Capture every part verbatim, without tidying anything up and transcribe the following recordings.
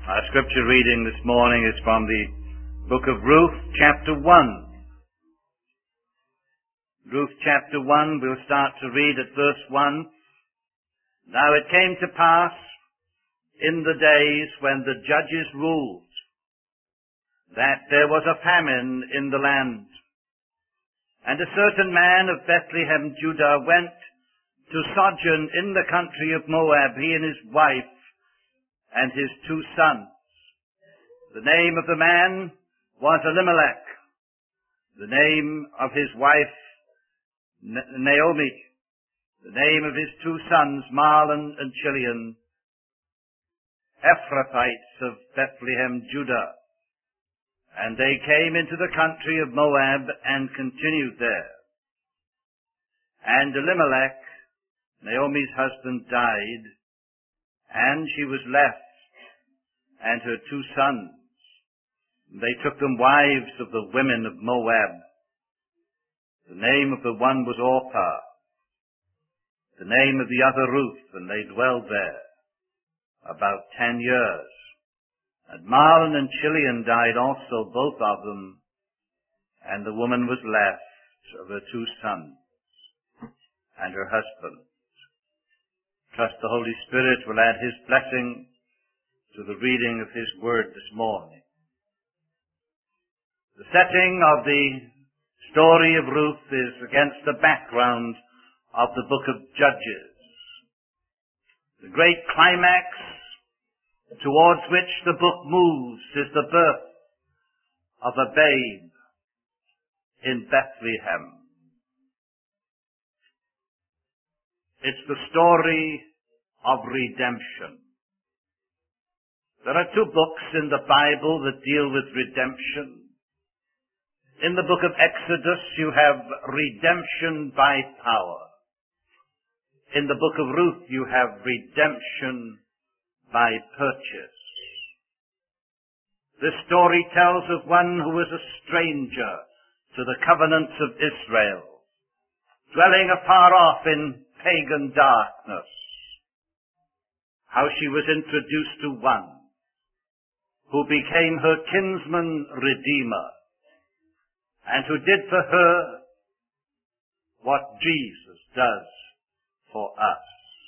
Our scripture reading this morning is from the book of Ruth, chapter one. Ruth chapter one, we'll start to read at verse one. Now it came to pass in the days when the judges ruled that there was a famine in the land. And a certain man of Bethlehem, Judah, went to sojourn in the country of Moab, he and his wife, and his two sons. The name of the man was Elimelech. The name of his wife, Naomi. The name of his two sons, Mahlon and Chilion, Ephrathites of Bethlehem, Judah. And they came into the country of Moab and continued there. And Elimelech, Naomi's husband, died, and she was left, and her two sons. They took them wives of the women of Moab. The name of the one was Orpah, the name of the other Ruth, and they dwelled there about ten years. And Mahlon and Chilion died also, both of them, and the woman was left of her two sons and her husband. Trust the Holy Spirit will add His blessing to the reading of His Word this morning. The setting of the story of Ruth is against the background of the book of Judges. The great climax towards which the book moves is the birth of a babe in Bethlehem. It's the story of redemption. There are two books in the Bible that deal with redemption. In the book of Exodus, you have redemption by power. In the book of Ruth, you have redemption by purchase. This story tells of one who was a stranger to the covenants of Israel, dwelling afar off in pagan darkness, how she was introduced to one who became her kinsman redeemer, and who did for her what Jesus does for us.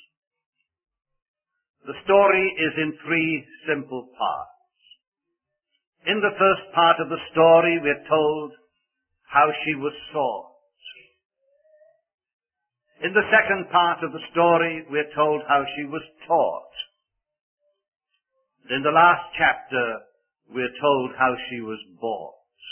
The story is in three simple parts. In the first part of the story, we're told how she was sought. In the second part of the story, we're told how she was taught. In the last chapter, we're told how she was bought.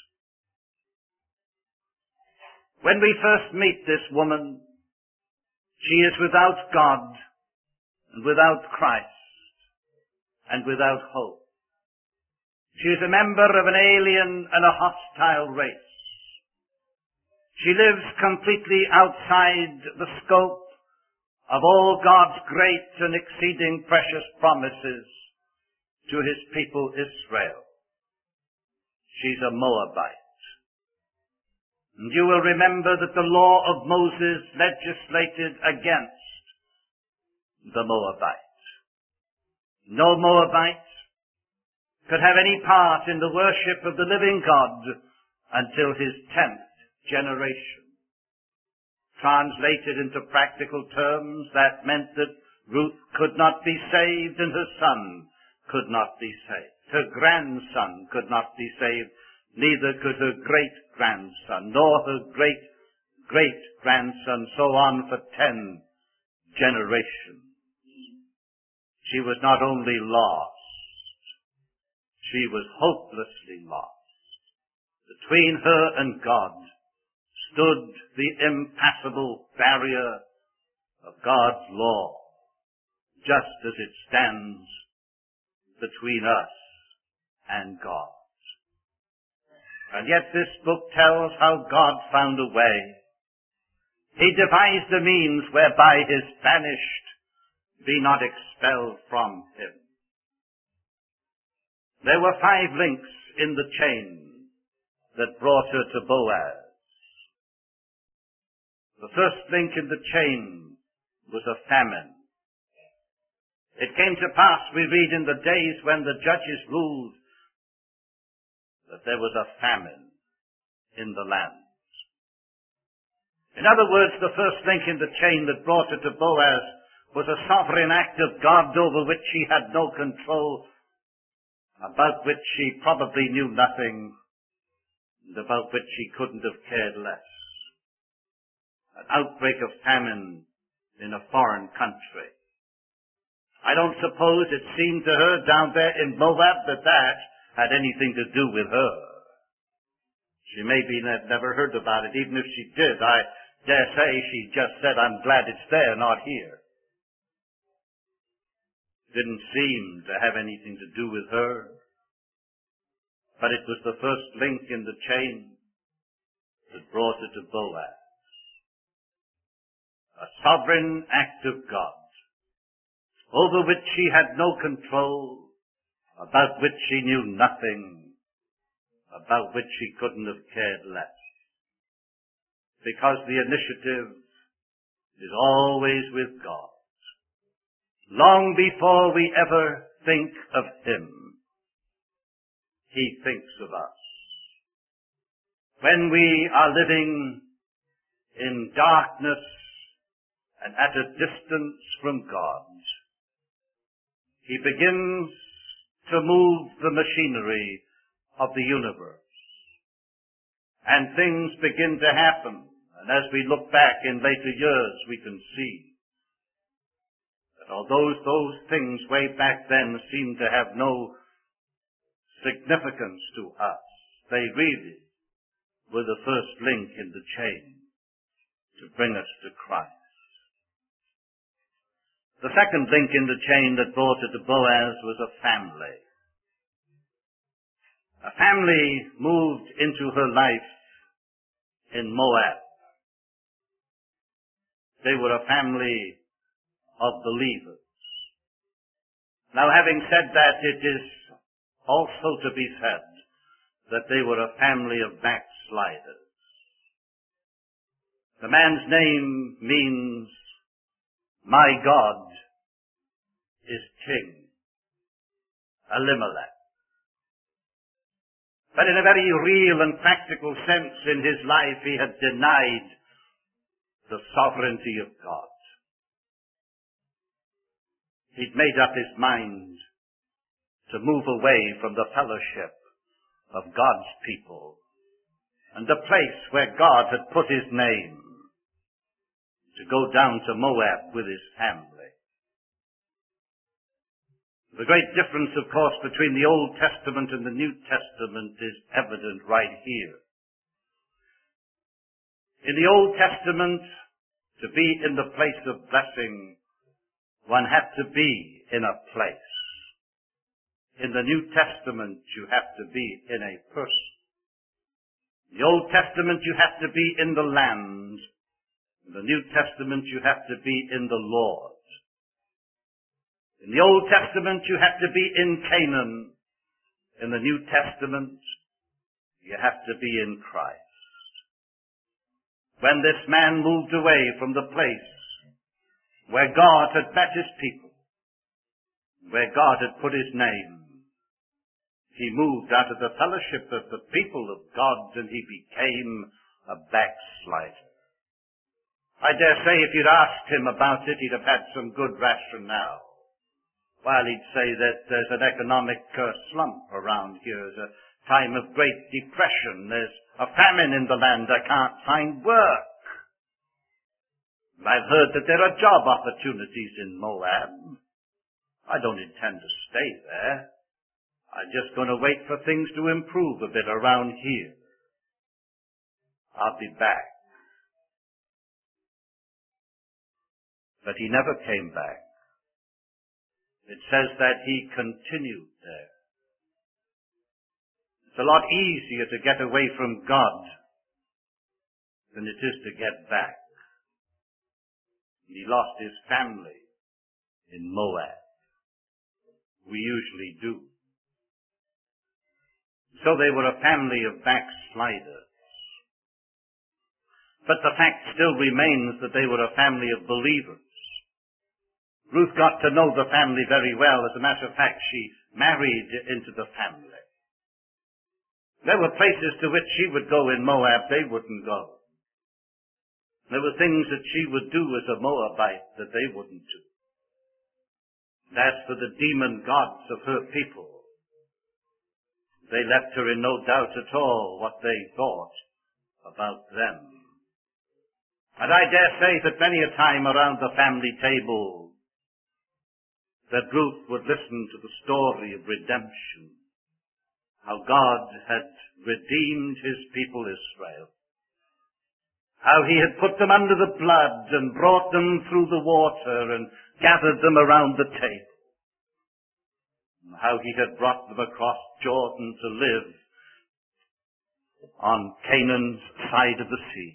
When we first meet this woman, she is without God and without Christ and without hope. She is a member of an alien and a hostile race. She lives completely outside the scope of all God's great and exceeding precious promises to His people Israel. She's a Moabite. And you will remember that the law of Moses legislated against the Moabite. No Moabite could have any part in the worship of the living God until his tenth generation. Translated into practical terms, that meant that Ruth could not be saved and her son could not be saved. Her grandson could not be saved, neither could her great-grandson, nor her great-great-grandson, so on for ten generations. She was not only lost, she was hopelessly lost. Between her and God stood the impassable barrier of God's law, just as it stands between us and God. And yet this book tells how God found a way. He devised a means whereby his banished be not expelled from him. There were five links in the chain that brought her to Boaz. The first link in the chain was a famine. It came to pass, we read, in the days when the judges ruled, that there was a famine in the land. In other words, the first link in the chain that brought her to Boaz was a sovereign act of God over which she had no control, about which she probably knew nothing, and about which she couldn't have cared less. An outbreak of famine in a foreign country. I don't suppose it seemed to her down there in Moab that that had anything to do with her. She maybe had never heard about it. Even if she did, I dare say she just said, I'm glad it's there, not here. Didn't seem to have anything to do with her. But it was the first link in the chain that brought her to Boaz. A sovereign act of God, over which she had no control, about which she knew nothing, about which she couldn't have cared less. Because the initiative is always with God. Long before we ever think of Him, He thinks of us. When we are living in darkness and at a distance from God, He begins to move the machinery of the universe. And things begin to happen. And as we look back in later years, we can see that although those things way back then seem to have no significance to us, they really were the first link in the chain to bring us to Christ. The second link in the chain that brought her to Boaz was a family. A family moved into her life in Moab. They were a family of believers. Now, having said that, it is also to be said that they were a family of backsliders. The man's name means, my God is King, Elimelech. But in a very real and practical sense in his life, he had denied the sovereignty of God. He'd made up his mind to move away from the fellowship of God's people and the place where God had put his name, to go down to Moab with his family. The great difference, of course, between the Old Testament and the New Testament is evident right here. In the Old Testament, to be in the place of blessing, one had to be in a place. In the New Testament, you have to be in a person. In the Old Testament, you have to be in the land. In the New Testament, you have to be in the Lord. In the Old Testament, you have to be in Canaan. In the New Testament, you have to be in Christ. When this man moved away from the place where God had met his people, where God had put his name, he moved out of the fellowship of the people of God and he became a backslider. I dare say if you'd asked him about it, he'd have had some good rationale. While he'd say that there's an economic uh, slump around here, there's a time of great depression, there's a famine in the land, I can't find work. I've heard that there are job opportunities in Moab. I don't intend to stay there. I'm just going to wait for things to improve a bit around here. I'll be back. But he never came back. It says that he continued there. It's a lot easier to get away from God than it is to get back. He lost his family in Moab. We usually do. So they were a family of backsliders. But the fact still remains that they were a family of believers. Ruth got to know the family very well. As a matter of fact, she married into the family. There were places to which she would go in Moab they wouldn't go. There were things that she would do as a Moabite that they wouldn't do. And as for the demon gods of her people, they left her in no doubt at all what they thought about them. And I dare say that many a time around the family table that Ruth would listen to the story of redemption, how God had redeemed his people Israel, how he had put them under the blood and brought them through the water and gathered them around the table, and how he had brought them across Jordan to live on Canaan's side of the sea.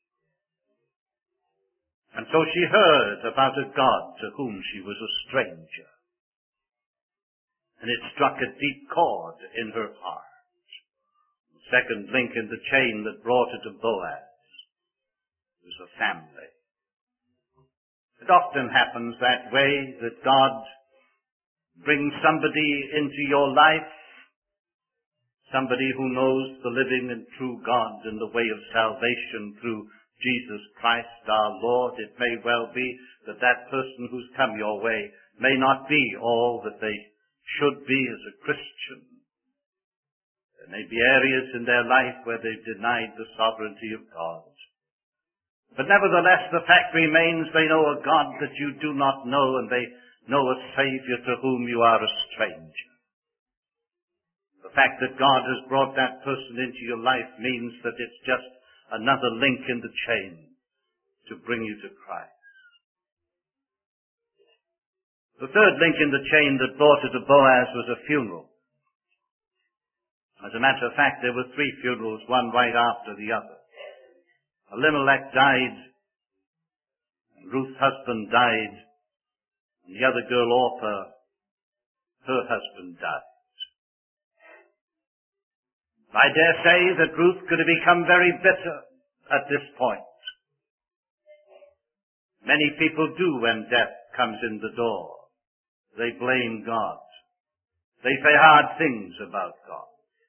And so she heard about a God to whom she was a stranger. And it struck a deep chord in her heart. The second link in the chain that brought her to Boaz was a family. It often happens that way, that God brings somebody into your life, somebody who knows the living and true God and the way of salvation through Jesus Christ our Lord. It may well be that that person who's come your way may not be all that they should be as a Christian. There may be areas in their life where they've denied the sovereignty of God. But nevertheless, the fact remains they know a God that you do not know, and they know a Savior to whom you are a stranger. The fact that God has brought that person into your life means that it's just another link in the chain to bring you to Christ. The third link in the chain that brought her to Boaz was a funeral. As a matter of fact, there were three funerals, one right after the other. Elimelech died, and Ruth's husband died, and the other girl, Orpah, her husband died. I dare say that Ruth could have become very bitter at this point. Many people do when death comes in the door. They blame God. They say hard things about God.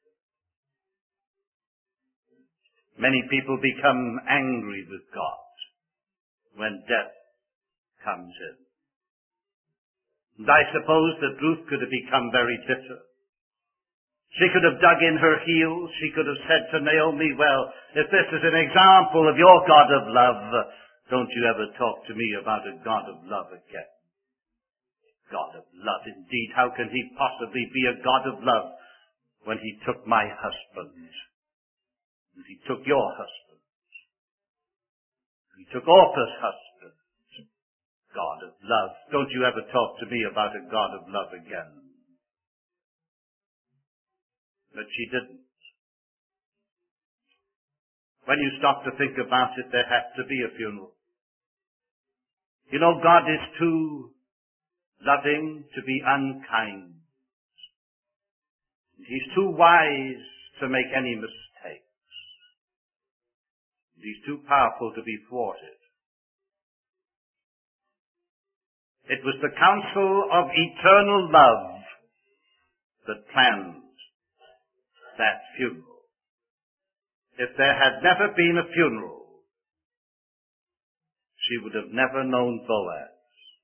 Many people become angry with God when death comes in. And I suppose that Ruth could have become very bitter. She could have dug in her heels. She could have said to Naomi, well, if this is an example of your God of love, don't you ever talk to me about a God of love again. God of love, indeed. How can he possibly be a God of love when he took my husband? And he took your husband. He took Orpah's husband. God of love. Don't you ever talk to me about a God of love again. But she didn't. When you stop to think about it, there has to be a funeral. You know, God is too loving to be unkind. He's too wise to make any mistakes. He's too powerful to be thwarted. It was the counsel of eternal love that planned that funeral. If there had never been a funeral, she would have never known Boaz.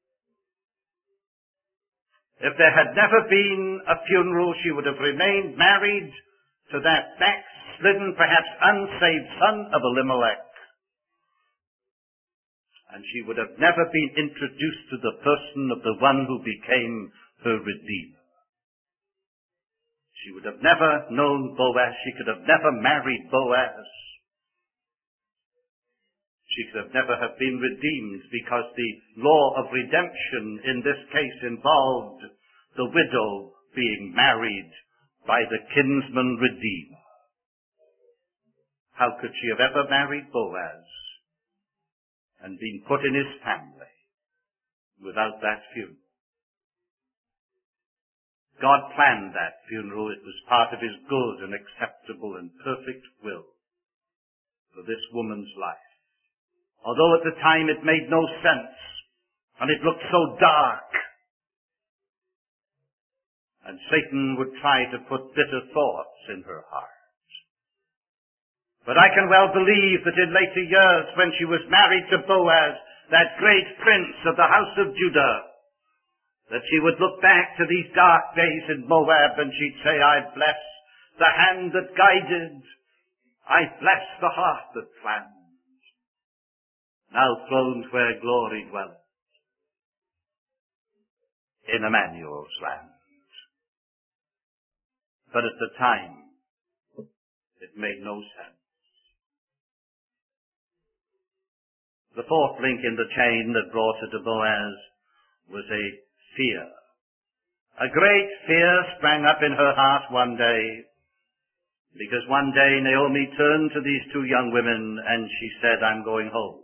If there had never been a funeral, she would have remained married to that backslidden, perhaps unsaved son of Elimelech. And she would have never been introduced to the person of the one who became her Redeemer. She would have never known Boaz. She could have never married Boaz. She could have never have been redeemed, because the law of redemption in this case involved the widow being married by the kinsman redeemer. How could she have ever married Boaz and been put in his family without that funeral? God planned that funeral. It was part of his good and acceptable and perfect will for this woman's life. Although at the time it made no sense, and it looked so dark. And Satan would try to put bitter thoughts in her heart. But I can well believe that in later years, when she was married to Boaz, that great prince of the house of Judah, that she would look back to these dark days in Moab and she'd say, I bless the hand that guided, I bless the heart that planned, now throned where glory dwelleth, in Emmanuel's land. But at the time, it made no sense. The fourth link in the chain that brought her to Boaz was a fear. A great fear sprang up in her heart one day, because one day Naomi turned to these two young women and she said, I'm going home.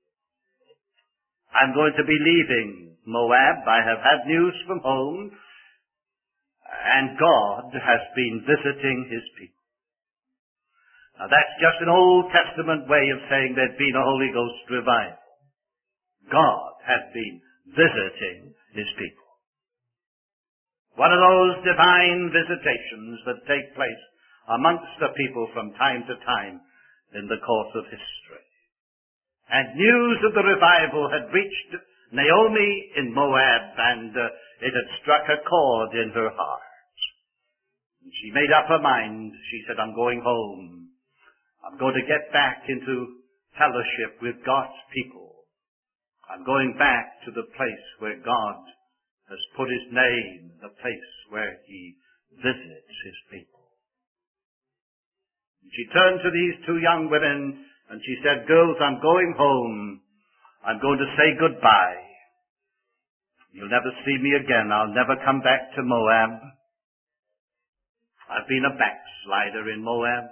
I'm going to be leaving Moab. I have had news from home, and God has been visiting his people. Now that's just an Old Testament way of saying there'd been a Holy Ghost revival. God had been visiting his people. One of those divine visitations that take place amongst the people from time to time in the course of history. And news of the revival had reached Naomi in Moab, and uh, it had struck a chord in her heart. And she made up her mind. She said, I'm going home. I'm going to get back into fellowship with God's people. I'm going back to the place where God has put his name, the place where he visits his people. And she turned to these two young women and she said, girls, I'm going home. I'm going to say goodbye. You'll never see me again. I'll never come back to Moab. I've been a backslider in Moab.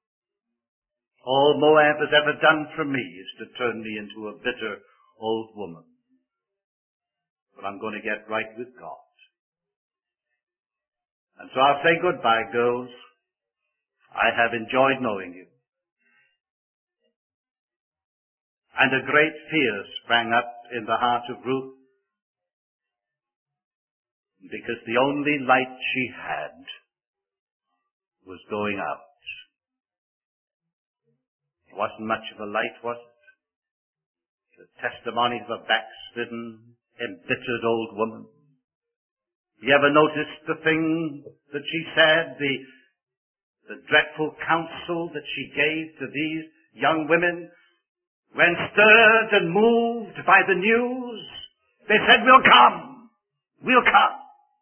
All Moab has ever done for me is to turn me into a bitter old woman. But I'm going to get right with God. And so I'll say goodbye, girls. I have enjoyed knowing you. And a great fear sprang up in the heart of Ruth, because the only light she had was going out. It wasn't much of a light, was it? The testimony of a backslidden, embittered old woman. You ever noticed the thing that she said, the, the dreadful counsel that she gave to these young women? When stirred and moved by the news, they said, we'll come, we'll come.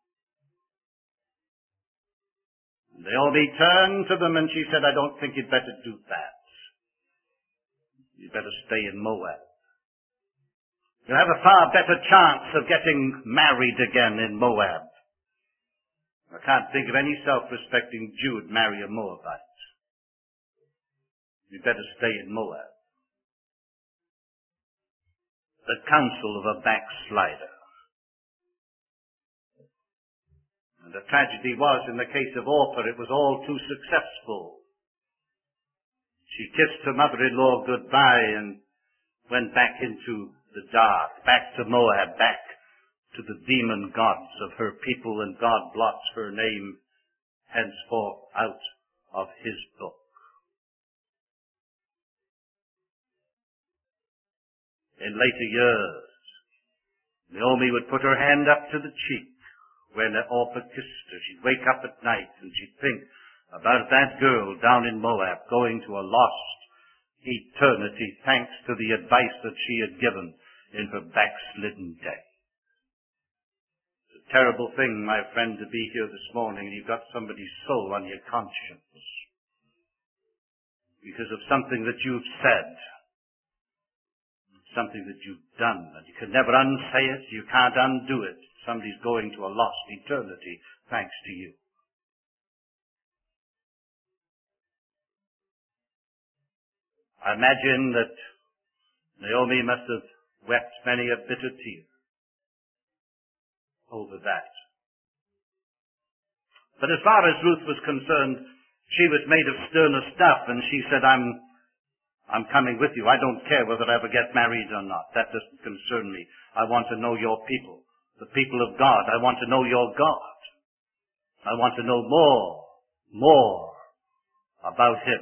And Naomi turned to them and she said, I don't think you'd better do that. You'd better stay in Moab. You'll have a far better chance of getting married again in Moab. I can't think of any self-respecting Jew who'd marry a Moabite. You'd better stay in Moab. The counsel of a backslider. And the tragedy was, in the case of Orpah, it was all too successful. She kissed her mother-in-law goodbye and went back into the dark, back to Moab, back to the demon gods of her people, and God blots her name henceforth out of his book. In later years, Naomi would put her hand up to the cheek when Orpah kissed her. She'd wake up at night and she'd think about that girl down in Moab going to a lost eternity thanks to the advice that she had given in her backslidden day. It's a terrible thing, my friend, to be here this morning and you've got somebody's soul on your conscience because of something that you've said, something that you've done, and you can never unsay it, you can't undo it. Somebody's going to a lost eternity thanks to you. I imagine that Naomi must have wept many a bitter tear over that. But as far as Ruth was concerned, she was made of sterner stuff, and she said, I'm, I'm coming with you. I don't care whether I ever get married or not. That doesn't concern me. I want to know your people, the people of God. I want to know your God. I want to know more, more about Him.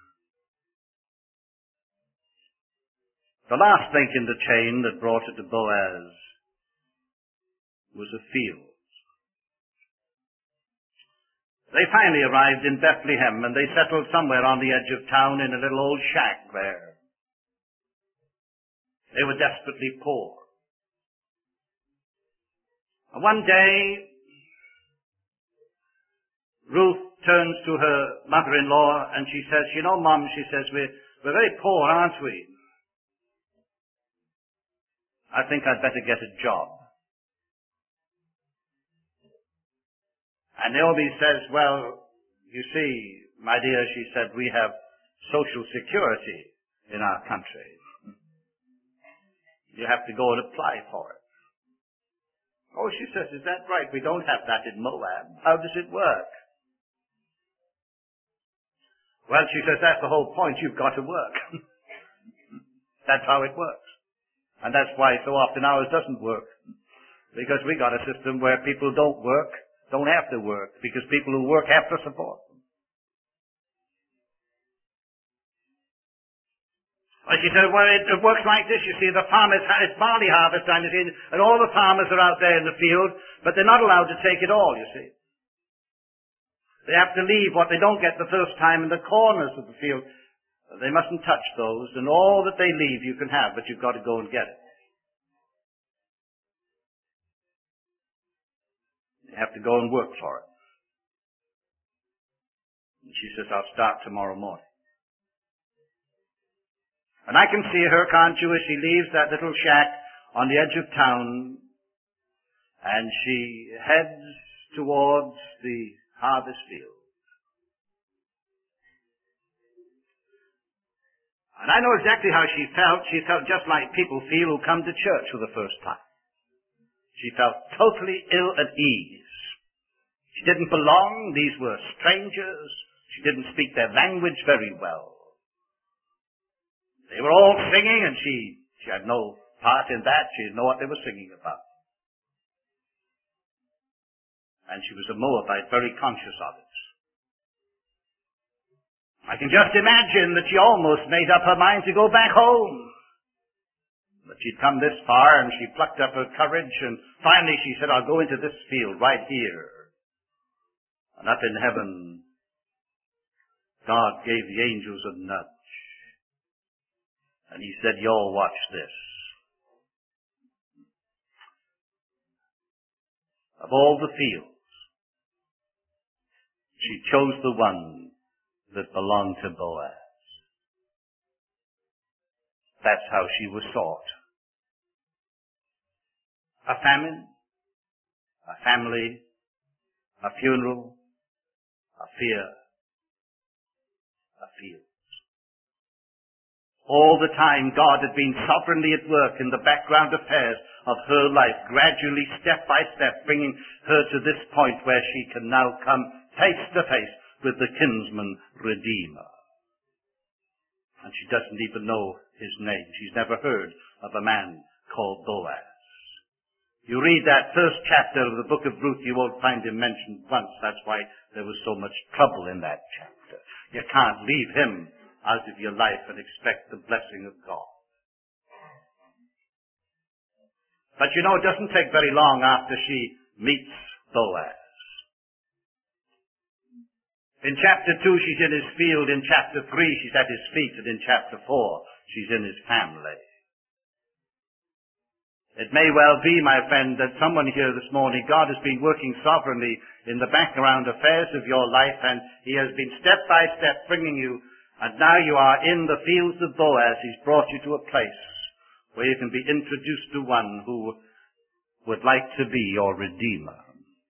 The last link in the chain that brought her to Boaz was a field. They finally arrived in Bethlehem, and they settled somewhere on the edge of town in a little old shack there. They were desperately poor. And one day, Ruth turns to her mother-in-law and she says, you know, Mom, she says, we're, we're very poor, aren't we? I think I'd better get a job. And Naomi says, well, you see, my dear, she said, we have social security in our country. You have to go and apply for it. Oh, she says, is that right? We don't have that in Moab. How does it work? Well, she says, that's the whole point. You've got to work. That's how it works. And that's why so often ours doesn't work. Because we got a system where people don't work, don't have to work, because people who work have to support them. Well, she said, well, it, it works like this. You see, the farmers, it's barley harvest time, you see, and all the farmers are out there in the field, but they're not allowed to take it all, you see. They have to leave what they don't get the first time in the corners of the field. They mustn't touch those, and all that they leave you can have, but you've got to go and get it. You have to go and work for it. And she says, I'll start tomorrow morning. And I can see her, can't you, as she leaves that little shack on the edge of town, and she heads towards the harvest field. And I know exactly how she felt. She felt just like people feel who come to church for the first time. She felt totally ill at ease. She didn't belong. These were strangers. She didn't speak their language very well. They were all singing, and she, she had no part in that. She didn't know what they were singing about. And she was a Moabite, very conscious of it. I can just imagine that she almost made up her mind to go back home. But she'd come this far, and she plucked up her courage, and finally she said, I'll go into this field right here. And up in heaven, God gave the angels a nudge. And He said, y'all watch this. Of all the fields, she chose the one that belonged to Boaz. That's how she was sought. A famine, a family, a funeral, a fear, a field. All the time God had been sovereignly at work in the background affairs of her life, gradually, step by step, bringing her to this point where she can now come face to face with the kinsman Redeemer. And she doesn't even know his name. She's never heard of a man called Boaz. You read that first chapter of the book of Ruth, you won't find him mentioned once. That's why there was so much trouble in that chapter. You can't leave him out of your life and expect the blessing of God. But you know, it doesn't take very long after she meets Boaz. In chapter two, she's in his field. In chapter three, she's at his feet. And in chapter four, she's in his family. It may well be, my friend, that someone here this morning, God has been working sovereignly in the background affairs of your life, and He has been step by step bringing you, and now you are in the fields of Boaz. He's brought you to a place where you can be introduced to one who would like to be your Redeemer.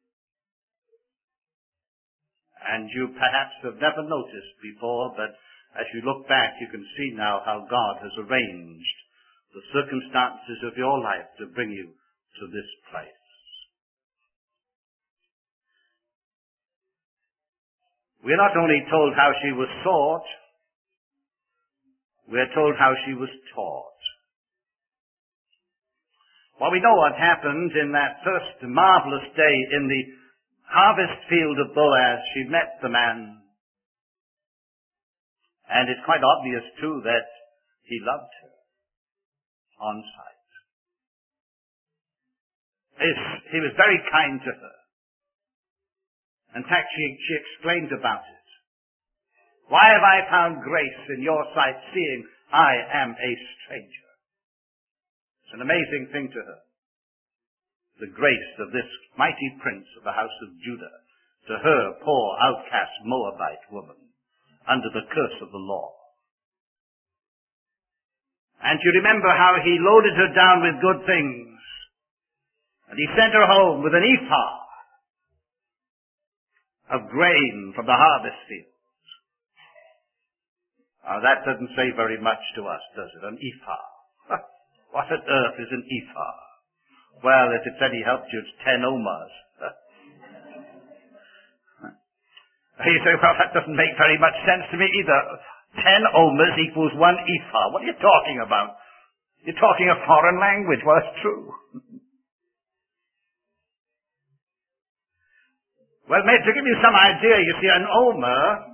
And you perhaps have never noticed before, but as you look back, you can see now how God has arranged the circumstances of your life to bring you to this place. We're not only told how she was sought, we're told how she was taught. Well, we know what happened in that first marvelous day in the harvest field of Boaz. She met the man. And it's quite obvious, too, that he loved her on sight. He was very kind to her. In fact, she, she exclaimed about it. Why have I found grace in your sight, seeing I am a stranger? It's an amazing thing to her. The grace of this mighty prince of the house of Judah to her poor outcast Moabite woman under the curse of the law. And you remember how he loaded her down with good things. And he sent her home with an ephah of grain from the harvest fields. Now that doesn't say very much to us, does it? An ephah. What on earth is an ephah? Well, if it's any help to you, it's ten omers. You say, well, that doesn't make very much sense to me either. Ten omers equals one ephah. What are you talking about? You're talking a foreign language. Well, it's true. Well, mate, to give you some idea, you see, an omer,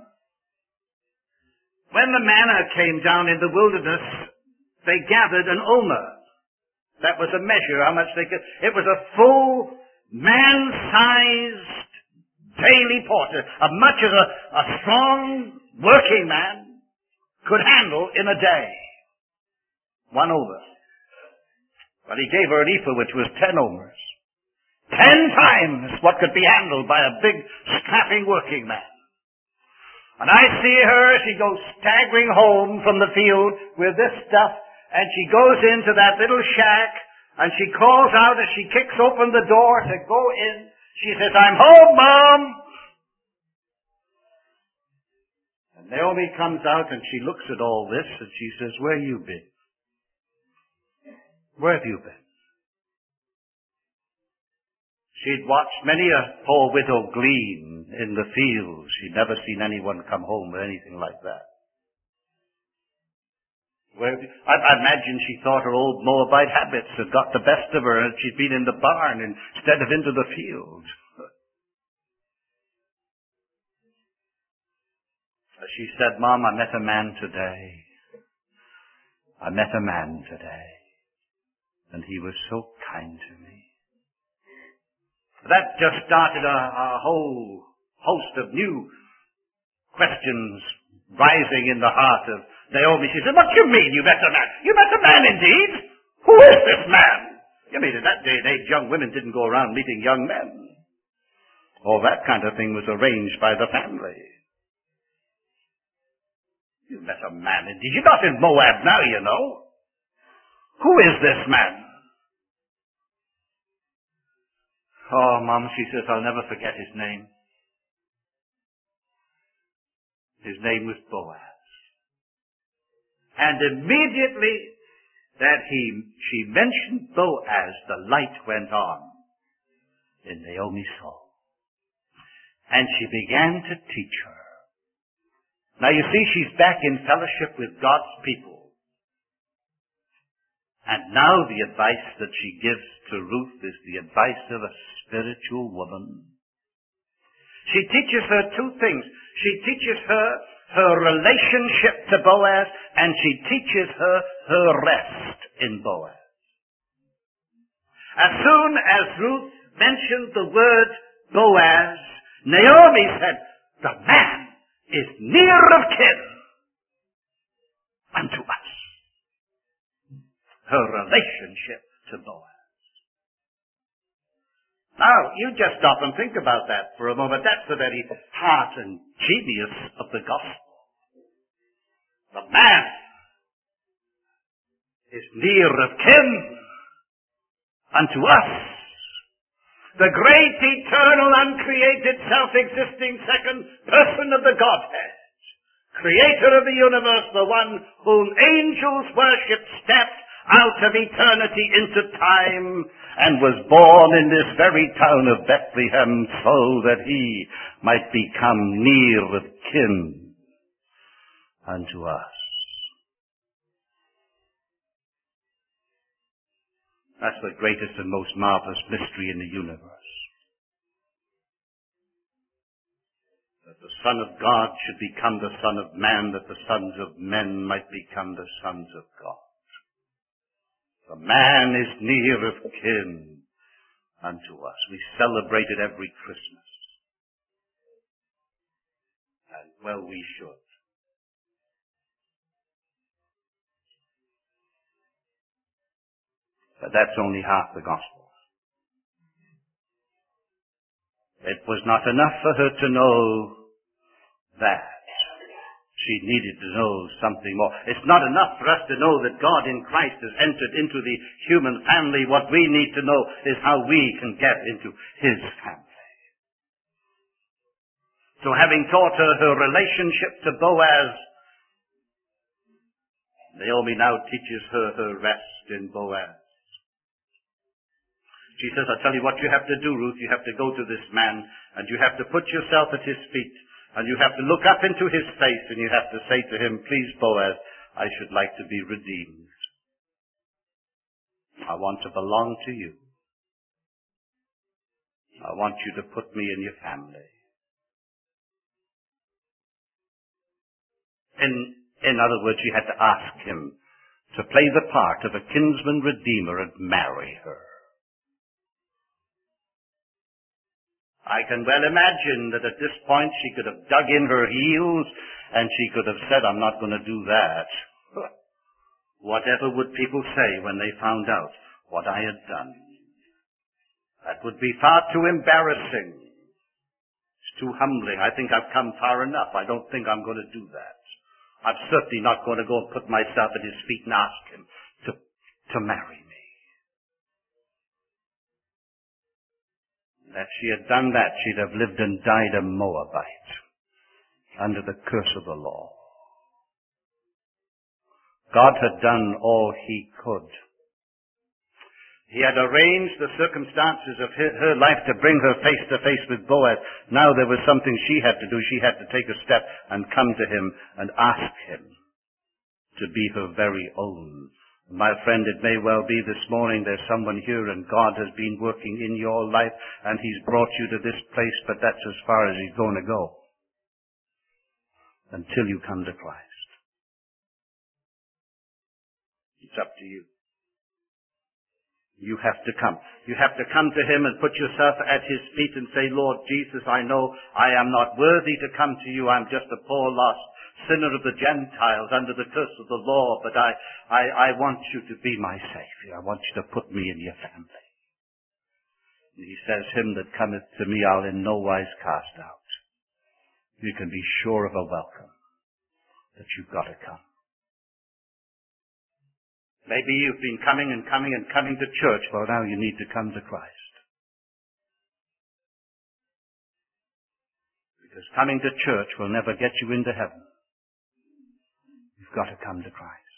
when the manna came down in the wilderness, they gathered an omer. That was a measure, how much they could. It was a full, man-sized daily portion, as much as a, a strong working man could handle in a day. One omer. But he gave her an ephah, which was ten omers. Ten times what could be handled by a big, strapping working man. And I see her, she goes staggering home from the field with this stuff, and she goes into that little shack, and she calls out as she kicks open the door to go in. She says, I'm home, Mom! And Naomi comes out and she looks at all this and she says, where you been? Where have you been? She'd watched many a poor widow glean in the fields. She'd never seen anyone come home with anything like that. Where, I, I imagine she thought her old Moabite habits had got the best of her and she'd been in the barn instead of into the field. She said, Mom, I met a man today. I met a man today. And he was so kind to me. That just started a, a whole host of new questions rising in the heart of Naomi. She said, what do you mean you met a man? You met a man indeed? Who is this man? You mean in that day and age young women didn't go around meeting young men. All that kind of thing was arranged by the family. You met a man indeed. You're not in Moab now, you know. Who is this man? Oh, Mom, she says, I'll never forget his name. His name was Boaz. And immediately that he, she mentioned Boaz, the light went on in Naomi's soul. And she began to teach her. Now you see, she's back in fellowship with God's people. And now the advice that she gives to Ruth is the advice of a spiritual woman. She teaches her two things. She teaches her her relationship to Boaz, and she teaches her her rest in Boaz. As soon as Ruth mentioned the word Boaz, Naomi said, the man is near of kin unto us. Her relationship to Boaz. Now, you just stop and think about that for a moment. That's the very heart and genius of the gospel. The man is near of kin unto us. The great, eternal, uncreated, self-existing second person of the Godhead. Creator of the universe, the one whom angels worship, stepped out of eternity into time and was born in this very town of Bethlehem so that he might become near of kin unto us. That's the greatest and most marvelous mystery in the universe. That the Son of God should become the Son of Man, that the sons of men might become the sons of God. The man is near of kin unto us. We celebrate it every Christmas. And well we should. But that's only half the gospel. It was not enough for her to know that. She needed to know something more. It's not enough for us to know that God in Christ has entered into the human family. What we need to know is how we can get into His family. So having taught her her relationship to Boaz, Naomi now teaches her her rest in Boaz. She says, I'll tell you what you have to do, Ruth. You have to go to this man, and you have to put yourself at his feet, and you have to look up into his face, and you have to say to him, please, Boaz, I should like to be redeemed. I want to belong to you. I want you to put me in your family. In, in other words, you had to ask him to play the part of a kinsman redeemer and marry her. I can well imagine that at this point she could have dug in her heels and she could have said, I'm not going to do that. Whatever would people say when they found out what I had done? That would be far too embarrassing. It's too humbling. I think I've come far enough. I don't think I'm going to do that. I'm certainly not going to go and put myself at his feet and ask him to, to marry me. If she had done that, she'd have lived and died a Moabite under the curse of the law. God had done all he could. He had arranged the circumstances of her life to bring her face to face with Boaz. Now there was something she had to do. She had to take a step and come to him and ask him to be her very own. My friend, it may well be this morning there's someone here and God has been working in your life and he's brought you to this place, but that's as far as he's going to go until you come to Christ. It's up to you. You have to come. You have to come to him and put yourself at his feet and say, Lord Jesus, I know I am not worthy to come to you. I'm just a poor lost sinner of the Gentiles under the curse of the law, but I, I, I want you to be my Savior. I want you to put me in your family. And he says, him that cometh to me I'll in no wise cast out. You can be sure of a welcome, that you've got to come. Maybe you've been coming and coming and coming to church. Well, now you need to come to Christ. Because coming to church will never get you into heaven. You've got to come to Christ.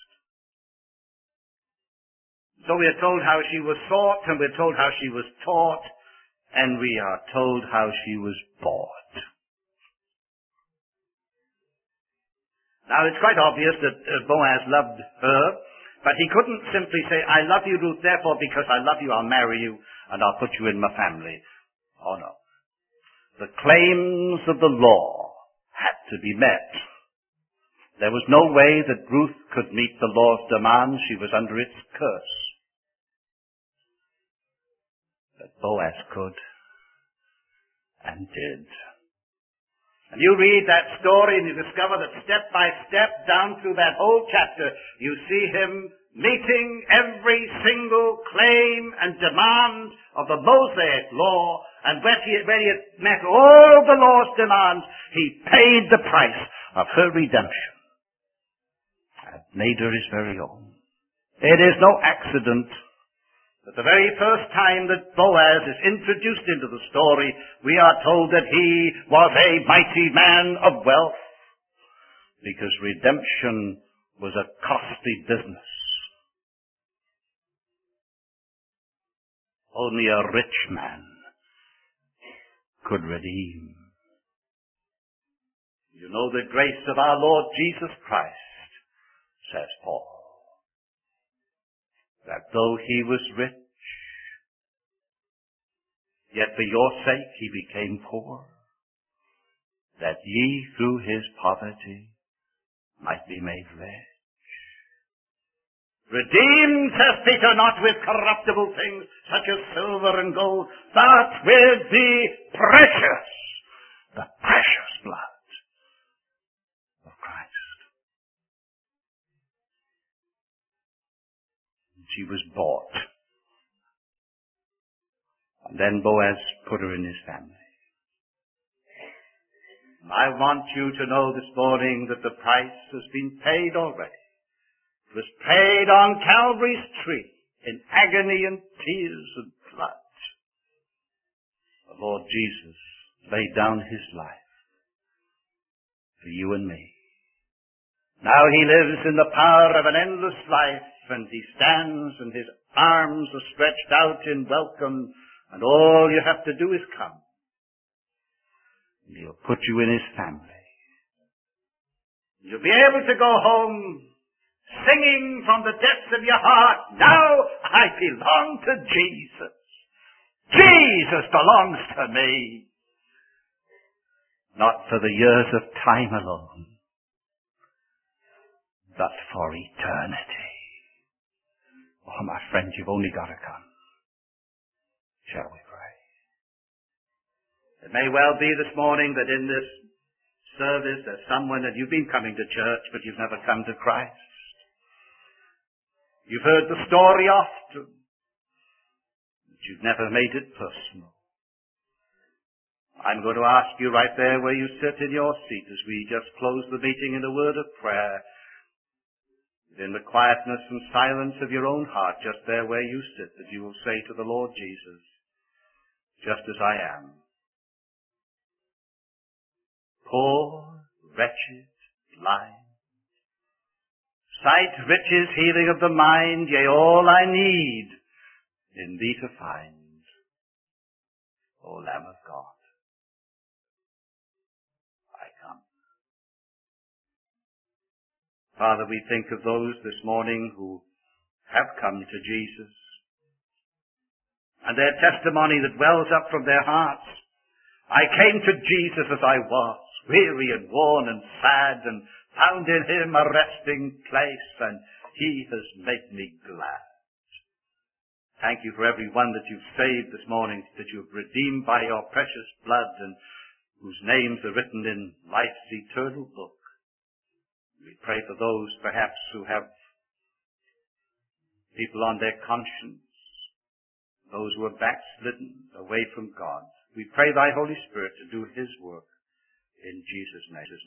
So we are told how she was sought, and we're told how she was taught, and we are told how she was bought. Now it's quite obvious that Boaz loved her, but he couldn't simply say, I love you, Ruth, therefore because I love you, I'll marry you, and I'll put you in my family. Oh no. The claims of the law had to be met. There was no way that Ruth could meet the law's demands. She was under its curse. But Boaz could, and did. And you read that story and you discover that step by step down through that whole chapter, you see him meeting every single claim and demand of the Mosaic law. And when he, when he had met all the law's demands, he paid the price of her redemption. And made her his very own. It is no accident that the very first time that Boaz is introduced into the story, we are told that he was a mighty man of wealth, because redemption was a costly business. Only a rich man could redeem. You know the grace of our Lord Jesus Christ, says Paul, that though he was rich, Yet for your sake he became poor, that ye through his poverty might be made rich. Redeemed, says Peter, not with corruptible things, such as silver and gold, but with the precious, the precious blood of Christ. She was bought. And then Boaz put her in his family. I want you to know this morning that the price has been paid already. It was paid on Calvary's tree in agony and tears and blood. The Lord Jesus laid down his life for you and me. Now he lives in the power of an endless life, and he stands and his arms are stretched out in welcome, and all you have to do is come. And he'll put you in his family. You'll be able to go home singing from the depths of your heart, now I belong to Jesus. Jesus belongs to me. Not for the years of time alone, but for eternity. Oh, my friend, you've only got to come. Shall we pray? It may well be this morning that in this service there's someone that you've been coming to church, but you've never come to Christ. You've heard the story often, but you've never made it personal. I'm going to ask you right there where you sit in your seat as we just close the meeting in a word of prayer, in the quietness and silence of your own heart, just there where you sit, that you will say to the Lord Jesus, just as I am, poor, wretched, blind, sight, riches, healing of the mind, yea, all I need in thee to find, O Lamb of God. I come. Father, we think of those this morning who have come to Jesus, and their testimony that wells up from their hearts. I came to Jesus as I was, weary and worn and sad, and found in him a resting place, and he has made me glad. Thank you for every one that you've saved this morning, that you've redeemed by your precious blood, and whose names are written in life's eternal book. We pray for those perhaps who have people on their conscience, those who are backslidden away from God. We pray thy Holy Spirit to do his work in Jesus' name.